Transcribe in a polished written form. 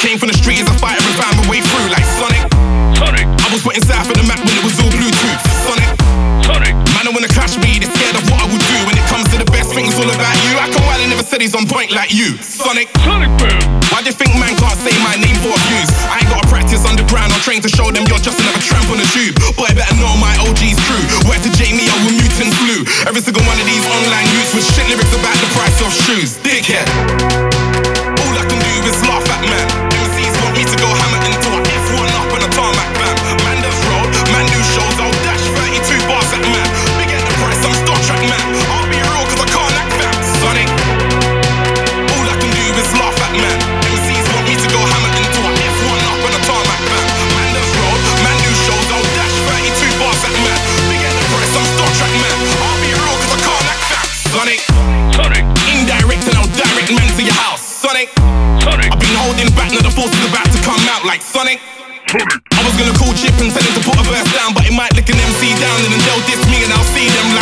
Came from the street as a fighter and found my way through like Sonic. Sonic. I was putting south of the map when it was all Bluetooth. Sonic. Sonic. Man, I wanna catch me, they're scared of what I would do. When it comes to the best things, all about you. I can while I never said he's on point like you. Sonic. Sonic boom. Why do you think man can't say my name for abuse? I ain't gotta practice underground, I'm trained to show them you're just another tramp on the tube. Boy, I better know my OG's crew. Where to Jamie, I will mutant flu. Every single one of these online youths with shit lyrics about the price of shoes. Dickhead. All I can do is laugh at man. MCs want me to go hammer into a F1 up on a tarmac van. Man does road, man do shows, I'll dash 32 bars at man. Big at the price, I'm Star Trek man. I'll be real cause I can't act fat. Sonic. All I can do is laugh at man. MCs want me to go hammer into a F1 up on a tarmac van. Man does road, man do shows, I'll dash 32 bars at man. Big at the price, I'm Star Trek man. I'll be real cause I can't act fat. Sonic. Sonic. Indirect and I'll direct man to your house. Sonic. Sonic. I've been holding back, now the force is about to come out like Sonic. Sonic. I was gonna call Chip and tell him to put a verse down, but it might lick an MC down and then they'll diss me and I'll see them like